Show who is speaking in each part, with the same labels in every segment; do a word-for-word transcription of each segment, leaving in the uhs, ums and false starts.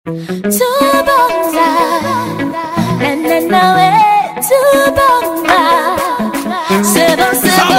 Speaker 1: Tubonga, na na na we, tubonga. Sebo sebo.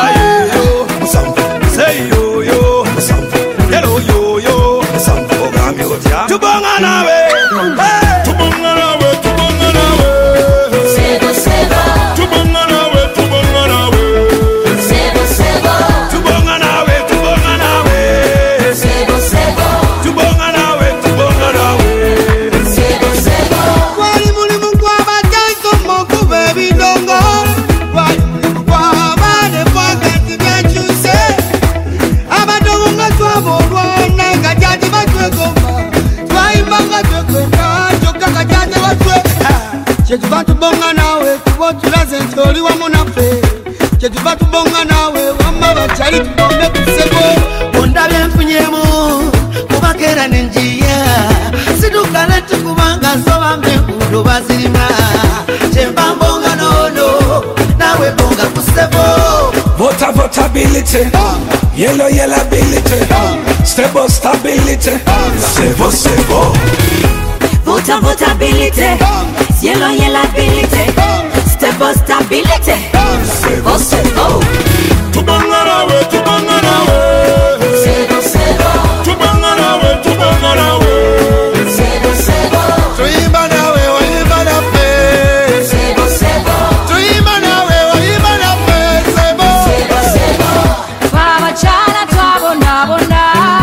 Speaker 2: Say yo yo, hello yo yo, tubonga na we, tubonga na we, tubonga na we.
Speaker 1: Sebo sebo.
Speaker 2: Tubonga na we, tubonga na we.
Speaker 1: Sebo sebo.
Speaker 2: Tubonga na we, tubonga na we.
Speaker 1: Sebo sebo.
Speaker 2: Tubonga na we, tubonga na we.
Speaker 1: Sebo sebo.
Speaker 3: Wali mulimu kwa batanzo moku baby dongo. Wali mulimu kwa bade fwanga tinyachuse. Abadongo nga twabonwa nanga jadi batwe gomba. Twaimba nga twe gomba, joka nga jadi batwe. Chetuva tubonga nawe, tubo tulaze ntori wa munafe. Chetuva tubonga nawe, wamba bachali tubonge kusebo. Ondabye mfunyemu, kubakera nenjia. Sidukale tukubanga soba mekundo bazirima. Chemba mbonga nono, nawe bonga kusebo.
Speaker 4: Voter votability, yellow yellow ability, stable stability, sevo sevo.
Speaker 1: Voter votability, yellow yellow ability, stable stability. Sebo sebo.
Speaker 2: Tubonga na we, tubonga na we.
Speaker 1: Sebo sebo.
Speaker 2: Tubonga na we, tubonga na we.
Speaker 1: Sebo sebo.
Speaker 3: Tuimba nawe, waimba na fe.
Speaker 1: Sebo sebo.
Speaker 3: Tuimba nawe, waimba na fe. Sebo.
Speaker 1: Sebo sebo. Twabachala twabona bona,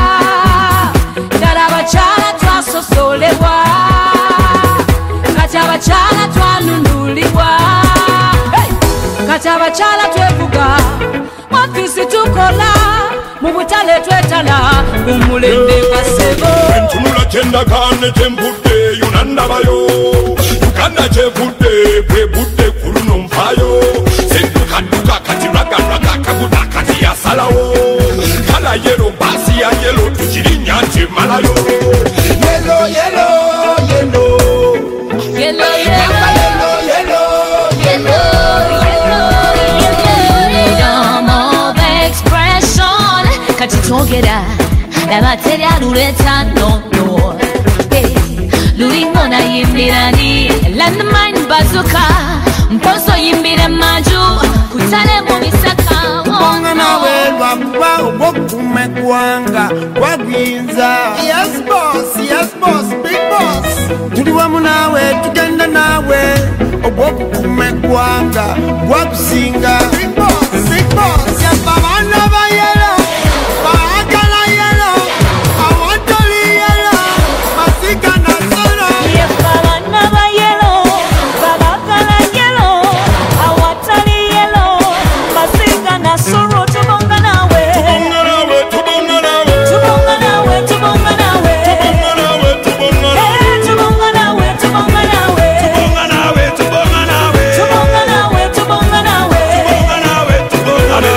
Speaker 1: dala bachala twasosolebwa, kati abachala twanunulibwa, kati abachala twevuga, wafisi tukola, mu butale twetala, umulembe kwa sebo.
Speaker 2: Tunula chenda kane chembute yunanda bayo. Yukanda chebute prebute kuruno mpayo. Sendu kanduka kati raga raga kabuda kati ya salawo. Kala yelo basi ya yelo tujiri nyanchi malayo. Yelo yelo yelo.
Speaker 1: Yellow, yellow,
Speaker 2: Yelo yelo.
Speaker 1: yellow, yellow, yellow. Freedom of expression, kati twogera, nabatera luleta no no. Hey, lulingo na yimbirani, landmine bazooka, mposo yimbira maju, kutale mu bisaka.
Speaker 3: Tubonga nawe lwakuba obokume gwanga gwagwinza. Yes boss, yes boss, big boss. Tuli wamu nawe tugenda nawe obokume gwanga gwakusinga. Big boss, big boss. Yaba bana ba yelo, baagala yelo, awatoli yelo, masika na solo.
Speaker 1: Yefalana ba yellow, babakala yellow, awatali yellow, masinga na soro. Tubonga nawe,
Speaker 2: Tubonga na we, tubonga na we.
Speaker 1: tubonga nawe, tubonga nawe,
Speaker 2: Tubonga na we, tubonga na we.
Speaker 1: eh, tubonga nawe, tubonga nawe,
Speaker 2: Tubonga na we, tubonga na we.
Speaker 1: tubonga nawe, tubonga nawe.
Speaker 2: Tubonga na we, tubonga na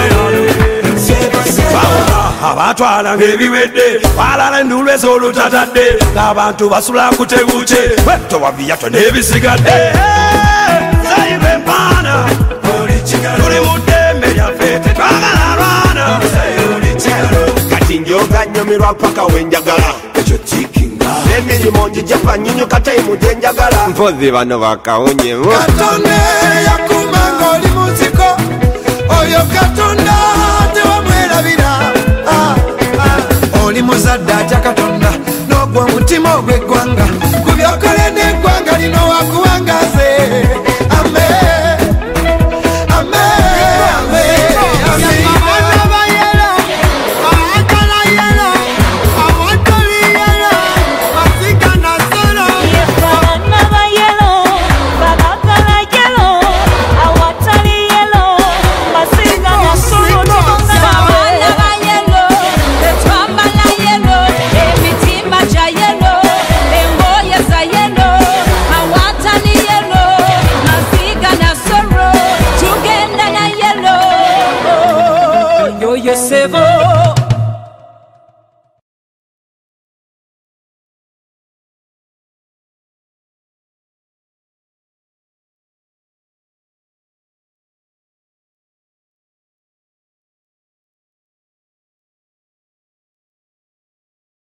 Speaker 2: we. Abatwala ng'ebiwedde balala endulu ez'olutatadde ng'abantu basula kutebuke wetto waviyato n'ebisigadde zaibe empaana tuli mu ddembe lyaffe tetwagala abaana
Speaker 5: kati njoga nyomerwa paka wenjagala ekyo kikinga emirimu njijapa nyinyuka tayimu gyenjagala mpozi bano bakawunyemu
Speaker 3: Katonda yakumanga oli muziko, oyo Katonda tewamwerabira. Ah, ah. Oli muzadde atya Katonda, n'ogwa mutima ogw'eggwanga.